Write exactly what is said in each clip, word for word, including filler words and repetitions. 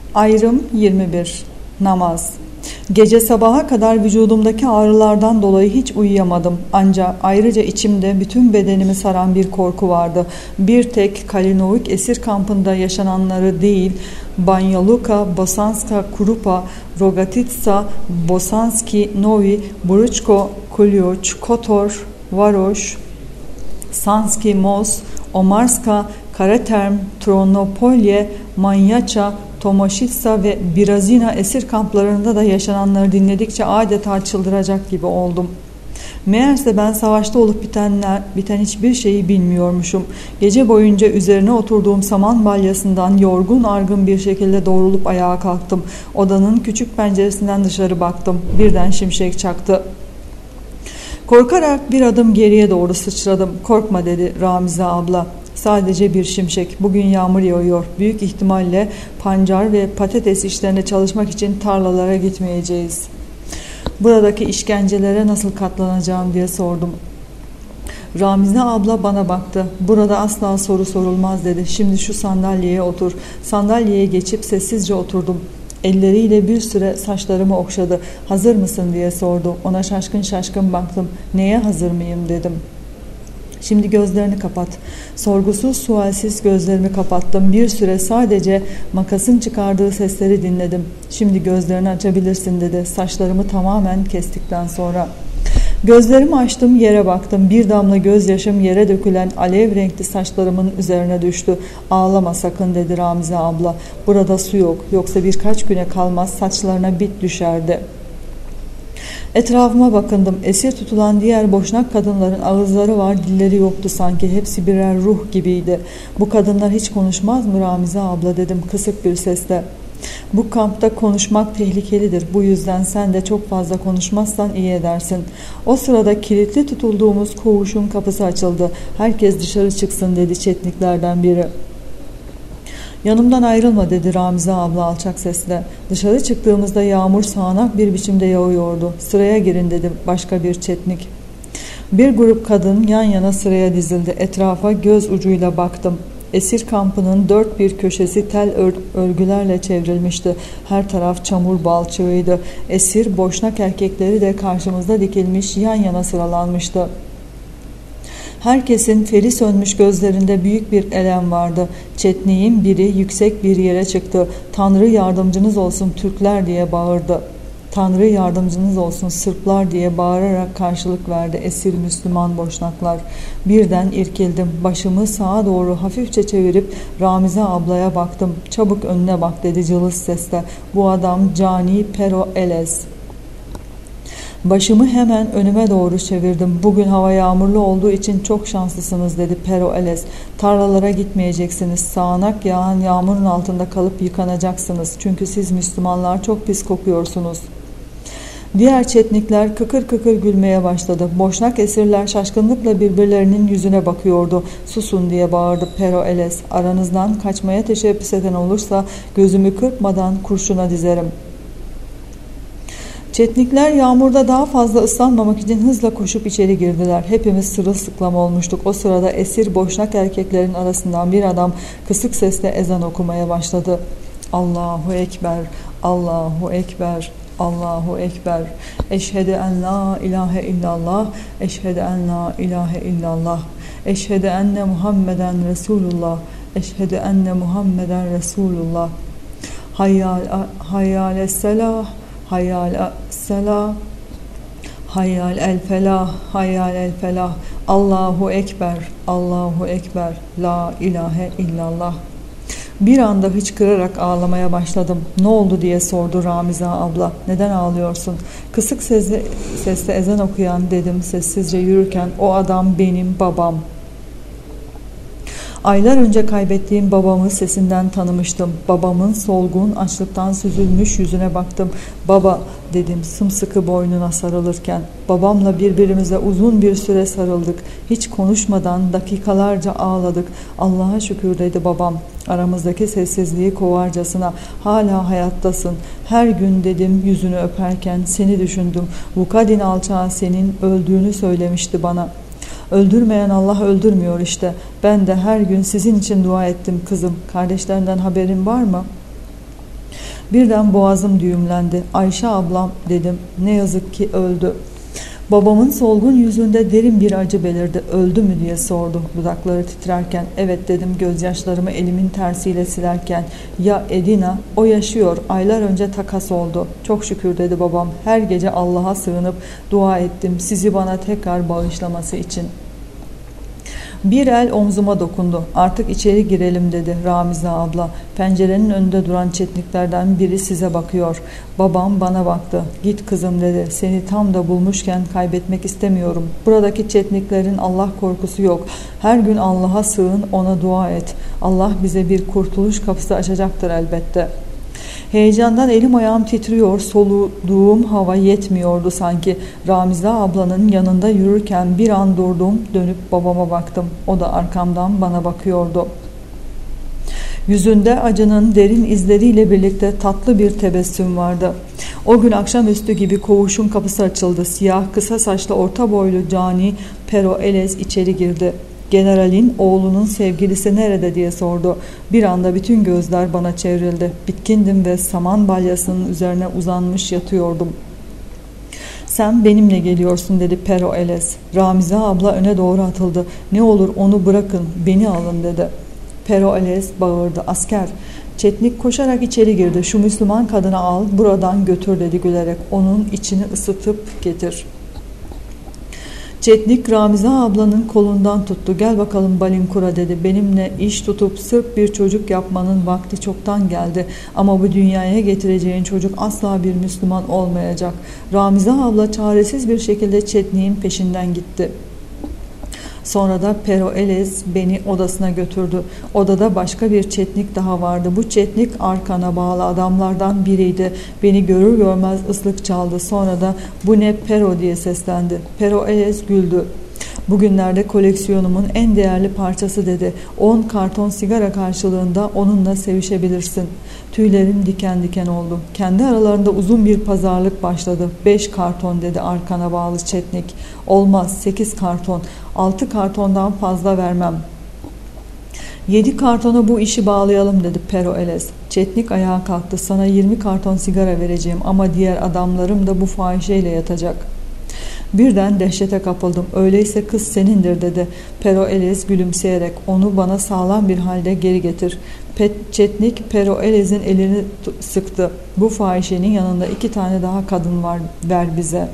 Ayrım yirmi bir. Namaz. Gece sabaha kadar vücudumdaki ağrılardan dolayı hiç uyuyamadım. Ancak ayrıca içimde bütün bedenimi saran bir korku vardı. Bir tek Kalinovik esir kampında yaşananları değil, Banja Luka, Bosanska Krupa, Rogatitsa, Bosanski Novi, Bručko, Kuljuč, Kotor, Varoš, Sanski Most, Omarska, Karaterm, Tronopolje, Manjača, Tomašitsa ve Birazina esir kamplarında da yaşananları dinledikçe adeta çıldıracak gibi oldum. Meğerse ben savaşta olup bitenler, biten hiçbir şeyi bilmiyormuşum. Gece boyunca üzerine oturduğum saman balyasından yorgun argın bir şekilde doğrulup ayağa kalktım. Odanın küçük penceresinden dışarı baktım. Birden şimşek çaktı. Korkarak bir adım geriye doğru sıçradım. "Korkma," dedi Ramize abla. "Sadece bir şimşek. Bugün yağmur yağıyor. Büyük ihtimalle pancar ve patates işlerine çalışmak için tarlalara gitmeyeceğiz." "Buradaki işkencelere nasıl katlanacağım?" diye sordum. Ramize abla bana baktı. "Burada asla soru sorulmaz," dedi. "Şimdi şu sandalyeye otur." Sandalyeye geçip sessizce oturdum. Elleriyle bir süre saçlarımı okşadı. "Hazır mısın?" diye sordu. Ona şaşkın şaşkın baktım. "Neye hazır mıyım?" dedim. "Şimdi gözlerini kapat." Sorgusuz sualsiz gözlerimi kapattım. Bir süre sadece makasın çıkardığı sesleri dinledim. "Şimdi gözlerini açabilirsin," dedi saçlarımı tamamen kestikten sonra. Gözlerimi açtım, yere baktım. Bir damla gözyaşım yere dökülen alev renkli saçlarımın üzerine düştü. "Ağlama sakın," dedi Ramize abla. "Burada su yok. Yoksa birkaç güne kalmaz saçlarına bit düşerdi." Etrafıma bakındım. Esir tutulan diğer boşnak kadınların ağızları var, dilleri yoktu sanki. Hepsi birer ruh gibiydi. "Bu kadınlar hiç konuşmaz mı Ramize abla?" dedim kısık bir sesle. "Bu kampta konuşmak tehlikelidir. Bu yüzden sen de çok fazla konuşmazsan iyi edersin." O sırada kilitli tutulduğumuz koğuşun kapısı açıldı. "Herkes dışarı çıksın," dedi çetniklerden biri. "Yanımdan ayrılma," dedi Ramize abla alçak sesle. Dışarı çıktığımızda yağmur sağanak bir biçimde yağıyordu. "Sıraya girin," dedim başka bir çetnik. Bir grup kadın yan yana sıraya dizildi. Etrafa göz ucuyla baktım. Esir kampının dört bir köşesi tel örgülerle çevrilmişti. Her taraf çamur balçığıydı. Esir boşnak erkekleri de karşımızda dikilmiş yan yana sıralanmıştı. Herkesin feri sönmüş gözlerinde büyük bir elem vardı. Çetniğin biri yüksek bir yere çıktı. "Tanrı yardımcınız olsun Türkler," diye bağırdı. "Tanrı yardımcınız olsun Sırplar," diye bağırarak karşılık verdi esir Müslüman boşnaklar. Birden irkildim. Başımı sağa doğru hafifçe çevirip Ramize ablaya baktım. "Çabuk önüne bak," dedi cılız sesle. "Bu adam Cani Pero Elez." Başımı hemen önüme doğru çevirdim. "Bugün hava yağmurlu olduğu için çok şanslısınız," dedi Pero Elez. "Tarlalara gitmeyeceksiniz. Sağanak yağan yağmurun altında kalıp yıkanacaksınız. Çünkü siz Müslümanlar çok pis kokuyorsunuz." Diğer çetnikler kıkır kıkır gülmeye başladı. Boşnak esirler şaşkınlıkla birbirlerinin yüzüne bakıyordu. "Susun," diye bağırdı Pero Elez. "Aranızdan kaçmaya teşebbüs eden olursa gözümü kırpmadan kurşuna dizerim." Çetnikler yağmurda daha fazla ıslanmamak için hızla koşup içeri girdiler. Hepimiz sırılsıklam olmuştuk. O sırada esir boşnak erkeklerin arasından bir adam kısık sesle ezan okumaya başladı. "Allahu Ekber, Allahu Ekber, Allahu Ekber. Eşhedü en la ilahe illallah, eşhedü en la ilahe illallah. Eşhedü enne Muhammeden Resulullah, eşhedü enne Muhammeden Resulullah. Hayyal, hayyal es-selah, hayyal es-selah, hayyal el-felah, hayyal el-felah. Allahu Ekber, Allahu Ekber, la ilahe illallah." Bir anda hıçkırarak ağlamaya başladım. "Ne oldu?" diye sordu Ramize abla. "Neden ağlıyorsun?" "Kısık sesle, sesle ezan okuyan," dedim sessizce yürürken. "O adam benim babam." Aylar önce kaybettiğim babamı sesinden tanımıştım. Babamın solgun, açlıktan süzülmüş yüzüne baktım. "Baba," dedim sımsıkı boynuna sarılırken. Babamla birbirimize uzun bir süre sarıldık. Hiç konuşmadan dakikalarca ağladık. "Allah'a şükür," dedi babam. Aramızdaki sessizliği kovarcasına. "Hala hayattasın. Her gün," dedim yüzünü öperken. "Seni düşündüm. Vukadin alçağı senin öldüğünü söylemişti bana." "Öldürmeyen Allah öldürmüyor işte. Ben de her gün sizin için dua ettim kızım. Kardeşlerinden haberin var mı?" Birden boğazım düğümlendi. Ayşe ablam dedim. Ne yazık ki öldü. Babamın solgun yüzünde derin bir acı belirdi. Öldü mü diye sordu dudakları titrerken. Evet dedim gözyaşlarımı elimin tersiyle silerken. Ya Edina? O yaşıyor. Aylar önce takas oldu. Çok şükür dedi babam. Her gece Allah'a sığınıp dua ettim sizi bana tekrar bağışlaması için. Bir el omzuma dokundu. Artık içeri girelim dedi Ramize abla. Pencerenin önünde duran çetniklerden biri size bakıyor. Babam bana baktı. Git kızım dedi. Seni tam da bulmuşken kaybetmek istemiyorum. Buradaki çetniklerin Allah korkusu yok. Her gün Allah'a sığın, ona dua et. Allah bize bir kurtuluş kapısı açacaktır elbette. Heyecandan elim ayağım titriyor, soluduğum hava yetmiyordu sanki. Ramize ablanın yanında yürürken bir an durdum, dönüp babama baktım. O da arkamdan bana bakıyordu. Yüzünde acının derin izleriyle birlikte tatlı bir tebessüm vardı. O gün akşamüstü gibi koğuşun kapısı açıldı. Siyah, kısa saçlı, orta boylu cani Pero Elez içeri girdi. Generalin oğlunun sevgilisi nerede diye sordu. Bir anda bütün gözler bana çevrildi. Bitkindim ve saman balyasının üzerine uzanmış yatıyordum. Sen benimle geliyorsun dedi Pero Elez. Ramize abla öne doğru atıldı. Ne olur onu bırakın, beni alın dedi. Pero Elez bağırdı. Asker. Çetnik koşarak içeri girdi. Şu Müslüman kadını al, buradan götür dedi gülerek. Onun içini ısıtıp getir. Çetnik Ramize ablanın kolundan tuttu. Gel bakalım Balinkura dedi. Benimle iş tutup sırf bir çocuk yapmanın vakti çoktan geldi. Ama bu dünyaya getireceğin çocuk asla bir Müslüman olmayacak. Ramize abla çaresiz bir şekilde Çetnik'in peşinden gitti. Sonra da Pero Elez beni odasına götürdü. Odada başka bir çetnik daha vardı. Bu çetnik arkana bağlı adamlardan biriydi. Beni görür görmez ıslık çaldı. Sonra da bu ne Pero diye seslendi. Pero Elez güldü. Bugünlerde koleksiyonumun en değerli parçası dedi. On karton sigara karşılığında onunla sevişebilirsin. Tüylerim diken diken oldu. Kendi aralarında uzun bir pazarlık başladı. Beş karton dedi arkana bağlı çetnik. Olmaz, sekiz karton. Altı kartondan fazla vermem. Yedi kartona bu işi bağlayalım dedi Pero Elez. Çetnik ayağa kalktı. Sana yirmi karton sigara vereceğim ama diğer adamlarım da bu fahişeyle yatacak. Birden dehşete kapıldım. Öyleyse kız senindir dedi. Pero Elez gülümseyerek onu bana sağlam bir halde geri getir. Pet, Çetnik Pero Elez'in elini sıktı. Bu fahişenin yanında iki tane daha kadın var, ver bize.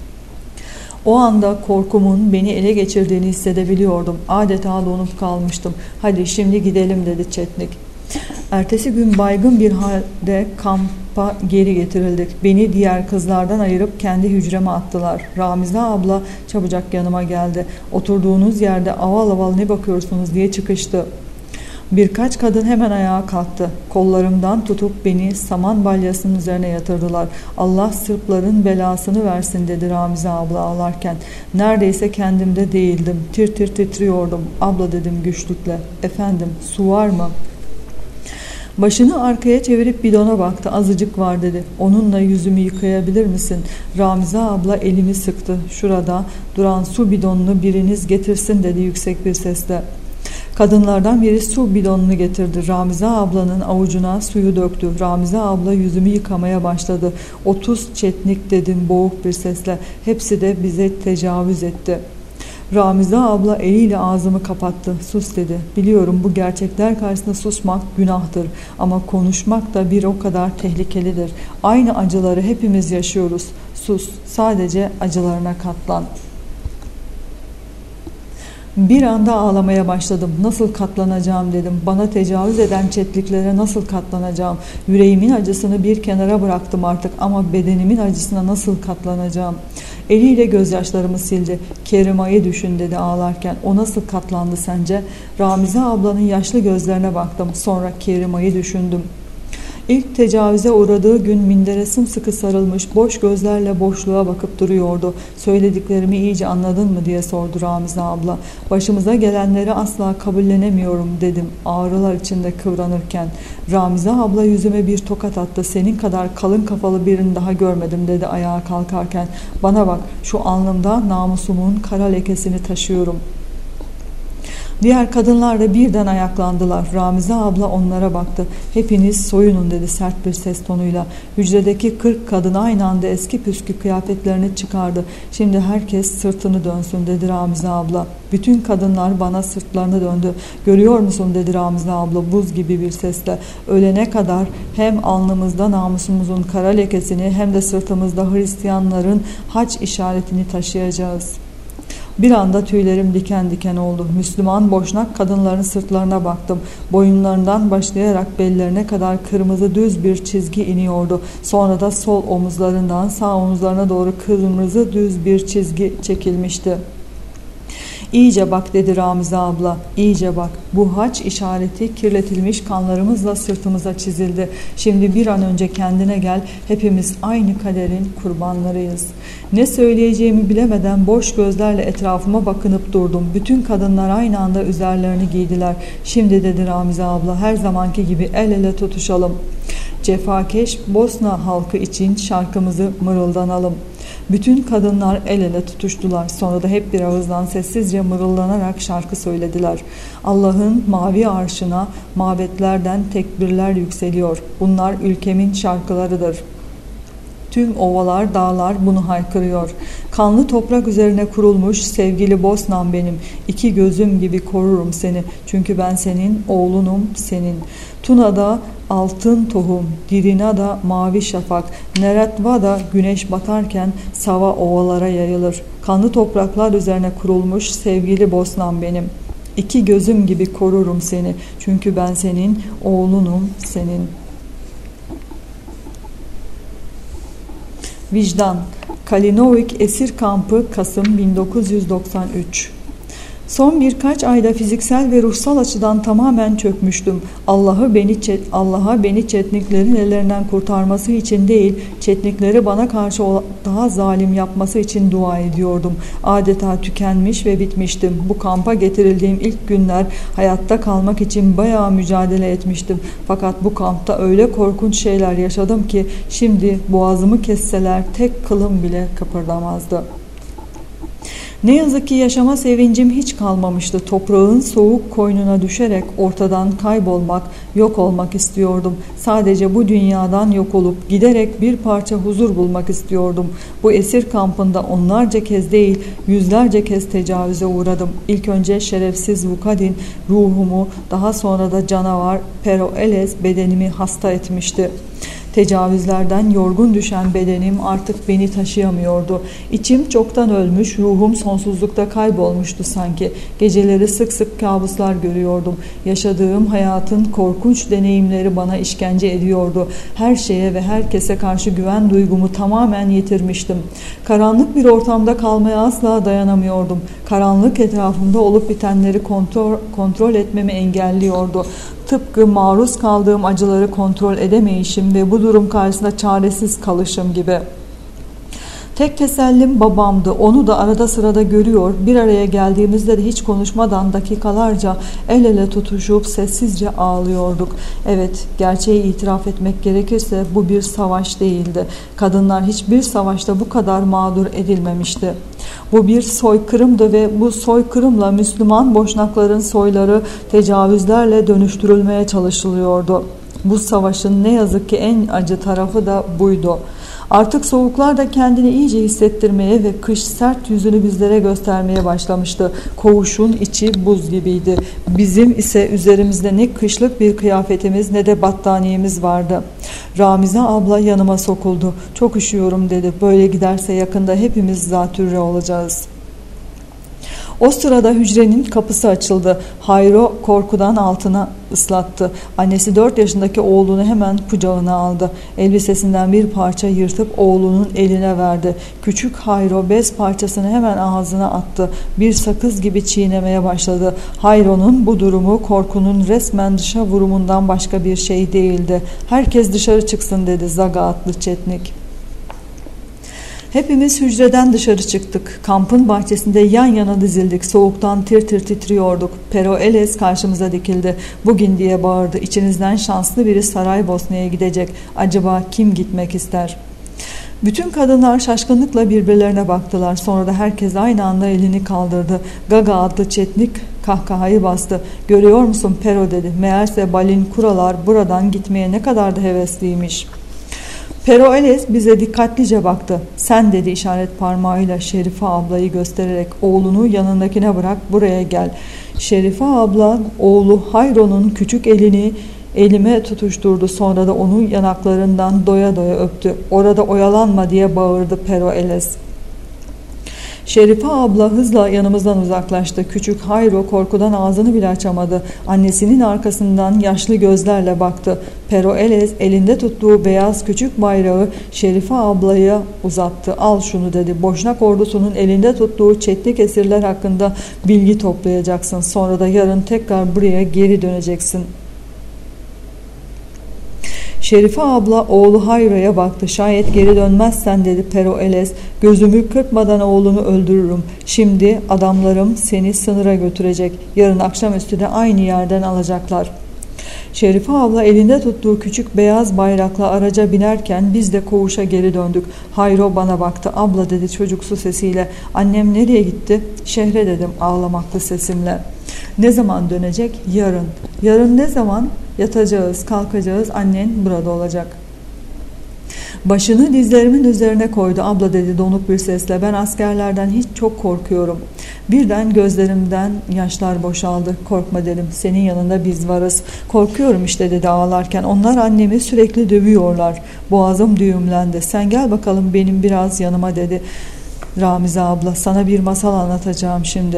O anda korkumun beni ele geçirdiğini hissedebiliyordum. Adeta donup kalmıştım. Hadi şimdi gidelim dedi Çetnik. Ertesi gün baygın bir halde kampa geri getirildik. Beni diğer kızlardan ayırıp kendi hücreme attılar. Ramize abla çabucak yanıma geldi. Oturduğunuz yerde aval aval ne bakıyorsunuz diye çıkıştı. Birkaç kadın hemen ayağa kalktı. Kollarımdan tutup beni saman balyasının üzerine yatırdılar. Allah Sırpların belasını versin dedi Ramize abla ağlarken. Neredeyse kendimde değildim. Tir tir titriyordum. Abla dedim güçlükle. Efendim su var mı? Başını arkaya çevirip bidona baktı. Azıcık var dedi. Onunla yüzümü yıkayabilir misin? Ramize abla elimi sıktı. Şurada duran su bidonunu biriniz getirsin dedi yüksek bir sesle. Kadınlardan biri su bidonunu getirdi. Ramize ablanın avucuna suyu döktü. Ramize abla yüzümü yıkamaya başladı. Otuz çetnik dedim boğuk bir sesle. Hepsi de bize tecavüz etti. Ramize abla eliyle ağzımı kapattı. Sus dedi. Biliyorum bu gerçekler karşısında susmak günahtır. Ama konuşmak da bir o kadar tehlikelidir. Aynı acıları hepimiz yaşıyoruz. Sus. Sadece acılarına katlan. Bir anda ağlamaya başladım. Nasıl katlanacağım dedim. Bana tecavüz eden çetliklere nasıl katlanacağım? Yüreğimin acısını bir kenara bıraktım artık ama bedenimin acısına nasıl katlanacağım? Eliyle gözyaşlarımı sildi. Kerima'yı düşün dedi ağlarken. O nasıl katlandı sence? Ramize ablanın yaşlı gözlerine baktım. Sonra Kerima'yı düşündüm. İlk tecavüze uğradığı gün mindere sımsıkı sarılmış, boş gözlerle boşluğa bakıp duruyordu. Söylediklerimi iyice anladın mı diye sordu Ramize abla. Başımıza gelenleri asla kabullenemiyorum dedim ağrılar içinde kıvranırken. Ramize abla yüzüme bir tokat attı. Senin kadar kalın kafalı birini daha görmedim dedi ayağa kalkarken. Bana bak, şu alnımda namusumun kara lekesini taşıyorum. Diğer kadınlar da birden ayaklandılar. Ramize abla onlara baktı. "Hepiniz soyunun" dedi sert bir ses tonuyla. Hücredeki kırk kadın aynı anda eski püskü kıyafetlerini çıkardı. "Şimdi herkes sırtını dönsün" dedi Ramize abla. Bütün kadınlar bana sırtlarını döndü. "Görüyor musun?" dedi Ramize abla buz gibi bir sesle. "Ölene kadar hem alnımızda namusumuzun kara lekesini hem de sırtımızda Hristiyanların haç işaretini taşıyacağız." Bir anda tüylerim diken diken oldu. Müslüman boşnak kadınların sırtlarına baktım. Boyunlarından başlayarak bellerine kadar kırmızı düz bir çizgi iniyordu. Sonra da sol omuzlarından sağ omuzlarına doğru kırmızı düz bir çizgi çekilmişti. "İyice bak" dedi Ramize abla. "İyice bak. Bu haç işareti kirletilmiş kanlarımızla sırtımıza çizildi. Şimdi bir an önce kendine gel. Hepimiz aynı kaderin kurbanlarıyız." Ne söyleyeceğimi bilemeden boş gözlerle etrafıma bakınıp durdum. Bütün kadınlar aynı anda üzerlerini giydiler. "Şimdi" dedi Ramize abla, "her zamanki gibi el ele tutuşalım. Cefakeş Bosna halkı için şarkımızı mırıldanalım." Bütün kadınlar el ele tutuştular. Sonra da hep bir ağızdan sessizce mırıldanarak şarkı söylediler. "Allah'ın mavi arşına mabetlerden tekbirler yükseliyor. Bunlar ülkemin şarkılarıdır. Tüm ovalar, dağlar bunu haykırıyor. Kanlı toprak üzerine kurulmuş sevgili Bosna'm benim. İki gözüm gibi korurum seni. Çünkü ben senin oğlunum, senin. Tuna'da altın tohum, Dirina'da mavi şafak, Neretva'da güneş batarken Sava ovalara yayılır. Kanlı topraklar üzerine kurulmuş sevgili Bosna'm benim. İki gözüm gibi korurum seni. Çünkü ben senin oğlunum, senin." Vicdan. Kalinovik Esir Kampı, Kasım bin dokuz yüz doksan üç. Son birkaç ayda fiziksel ve ruhsal açıdan tamamen çökmüştüm. Allah'ı beni Allah'a beni Çetniklerin ellerinden kurtarması için değil, Çetnikleri bana karşı daha zalim yapması için dua ediyordum. Adeta tükenmiş ve bitmiştim. Bu kampa getirildiğim ilk günler hayatta kalmak için bayağı mücadele etmiştim. Fakat bu kampta öyle korkunç şeyler yaşadım ki şimdi boğazımı kesseler tek kılım bile kıpırdamazdı. Ne yazık ki yaşama sevincim hiç kalmamıştı. Toprağın soğuk koynuna düşerek ortadan kaybolmak, yok olmak istiyordum. Sadece bu dünyadan yok olup giderek bir parça huzur bulmak istiyordum. Bu esir kampında onlarca kez değil, yüzlerce kez tecavüze uğradım. İlk önce şerefsiz Vukadin ruhumu, daha sonra da canavar Peroeles bedenimi hasta etmişti. Tecavüzlerden yorgun düşen bedenim artık beni taşıyamıyordu. İçim çoktan ölmüş, ruhum sonsuzlukta kaybolmuştu sanki. Geceleri sık sık kabuslar görüyordum. Yaşadığım hayatın korkunç deneyimleri bana işkence ediyordu. Her şeye ve herkese karşı güven duygumu tamamen yitirmiştim. Karanlık bir ortamda kalmaya asla dayanamıyordum. Karanlık etrafımda olup bitenleri kontrol, kontrol etmemi engelliyordu. Tıpkı maruz kaldığım acıları kontrol edemeyişim ve bu durum karşısında çaresiz kalışım gibi. Tek tesellim babamdı. Onu da arada sırada görüyor. Bir araya geldiğimizde de hiç konuşmadan dakikalarca el ele tutuşup sessizce ağlıyorduk. Evet, gerçeği itiraf etmek gerekirse bu bir savaş değildi. Kadınlar hiçbir savaşta bu kadar mağdur edilmemişti. Bu bir soykırımdı ve bu soykırımla Müslüman boşnakların soyları tecavüzlerle dönüştürülmeye çalışılıyordu. Bu savaşın ne yazık ki en acı tarafı da buydu. Artık soğuklar da kendini iyice hissettirmeye ve kış sert yüzünü bizlere göstermeye başlamıştı. Koğuşun içi buz gibiydi. Bizim ise üzerimizde ne kışlık bir kıyafetimiz ne de battaniyemiz vardı. Ramize abla yanıma sokuldu. "Çok üşüyorum" dedi. "Böyle giderse yakında hepimiz zatürre olacağız." O sırada hücrenin kapısı açıldı. Hayro korkudan altına ıslattı. Annesi dört yaşındaki oğlunu hemen kucağına aldı. Elbisesinden bir parça yırtıp oğlunun eline verdi. Küçük Hayro bez parçasını hemen ağzına attı. Bir sakız gibi çiğnemeye başladı. Hayro'nun bu durumu korkunun resmen dışa vurumundan başka bir şey değildi. "Herkes dışarı çıksın" dedi Zaga adlı Çetnik. Hepimiz hücreden dışarı çıktık. Kampın bahçesinde yan yana dizildik. Soğuktan tir tir titriyorduk. Peroeles karşımıza dikildi. "Bugün" diye bağırdı. "İçinizden şanslı biri Saraybosna'ya gidecek. Acaba kim gitmek ister?" Bütün kadınlar şaşkınlıkla birbirlerine baktılar. Sonra da herkes aynı anda elini kaldırdı. Gaga adlı çetnik kahkahayı bastı. "Görüyor musun Pero?" dedi. Meğerse Balin Kuralar buradan gitmeye ne kadar da hevesliymiş. Peroeles bize dikkatlice baktı. "Sen," dedi işaret parmağıyla Şerife ablayı göstererek, "oğlunu yanındakine bırak, buraya gel." Şerife abla oğlu Hayro'nun küçük elini elime tutuşturdu. Sonra da onu yanaklarından doya doya öptü. "Orada oyalanma," diye bağırdı Peroeles. Şerife abla hızla yanımızdan uzaklaştı. Küçük Hayro korkudan ağzını bile açamadı. Annesinin arkasından yaşlı gözlerle baktı. Peroeles elinde tuttuğu beyaz küçük bayrağı Şerife ablaya uzattı. "Al şunu," dedi. "Boşnak ordusunun elinde tuttuğu çetnik esirler hakkında bilgi toplayacaksın. Sonra da yarın tekrar buraya geri döneceksin." Şerife abla oğlu Hayro'ya baktı. "Şayet geri dönmezsen," dedi Peroeles, "gözümü kırpmadan oğlunu öldürürüm. Şimdi adamlarım seni sınıra götürecek. Yarın akşamüstü de aynı yerden alacaklar." Şerife abla elinde tuttuğu küçük beyaz bayrakla araca binerken biz de koğuşa geri döndük. Hayro bana baktı. "Abla," dedi çocuksu sesiyle, "annem nereye gitti?" "Şehre," dedim ağlamaklı sesimle. "Ne zaman dönecek?" "Yarın." "Yarın ne zaman?" "Yatacağız, kalkacağız, annen burada olacak." Başını dizlerimin üzerine koydu. "Abla," dedi donuk bir sesle, "ben askerlerden hiç çok korkuyorum." Birden gözlerimden yaşlar boşaldı. "Korkma," dedim, "senin yanında biz varız." "Korkuyorum işte," dedi ağlarken, "onlar annemi sürekli dövüyorlar." Boğazım düğümlendi. "Sen gel bakalım benim biraz yanıma," dedi Ramize abla. "Sana bir masal anlatacağım şimdi."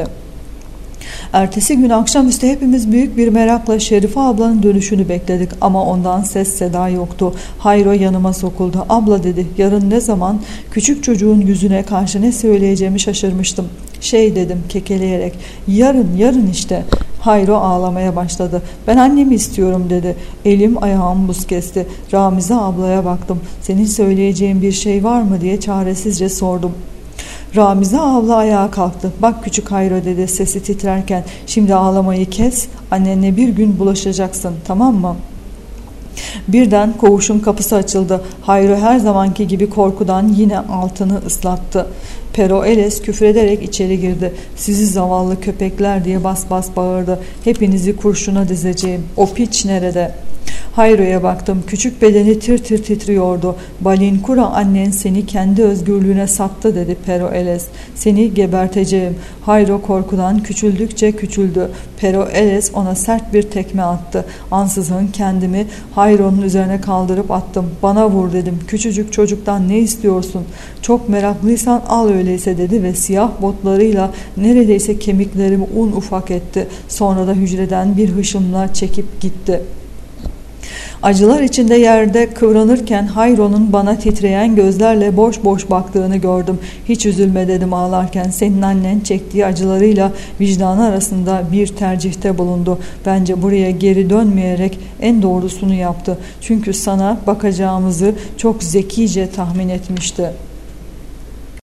Ertesi gün akşamüstü hepimiz büyük bir merakla Şerife ablanın dönüşünü bekledik ama ondan ses seda yoktu. Hayro yanıma sokuldu. "Abla," dedi, "yarın ne zaman?" Küçük çocuğun yüzüne karşı ne söyleyeceğimi şaşırmıştım. "Şey," dedim kekeleyerek, "yarın, yarın işte." Hayro ağlamaya başladı. "Ben annemi istiyorum," dedi. Elim ayağım buz kesti. Ramize ablaya baktım. "Senin söyleyeceğin bir şey var mı?" diye çaresizce sordum. Ramize abla ayağa kalktı. "Bak küçük Hayro," dedi sesi titrerken, "şimdi ağlamayı kes, annenle bir gün bulaşacaksın, tamam mı?" Birden koğuşun kapısı açıldı. Hayro her zamanki gibi korkudan yine altını ıslattı. Peroeles küfrederek içeri girdi. "Sizi zavallı köpekler," diye bas bas bağırdı. "Hepinizi kurşuna dizeceğim. O piç nerede?" Hayro'ya baktım. Küçük bedeni tir tir titriyordu. "Balin Kura annen seni kendi özgürlüğüne sattı," dedi Peroeles. "Seni geberteceğim." Hayro korkudan küçüldükçe küçüldü. Peroeles ona sert bir tekme attı. Ansızın kendimi Hayro'nun üzerine kaldırıp attım. "Bana vur," dedim. "Küçücük çocuktan ne istiyorsun? Çok meraklıysan al öyleyse," dedi ve siyah botlarıyla neredeyse kemiklerimi un ufak etti. Sonra da hücreden bir hışımla çekip gitti. Acılar içinde yerde kıvranırken Hayro'nun bana titreyen gözlerle boş boş baktığını gördüm. "Hiç üzülme," dedim ağlarken. "Senin annen çektiği acılarıyla vicdanı arasında bir tercihte bulundu. Bence buraya geri dönmeyerek en doğrusunu yaptı. Çünkü sana bakacağımızı çok zekice tahmin etmişti."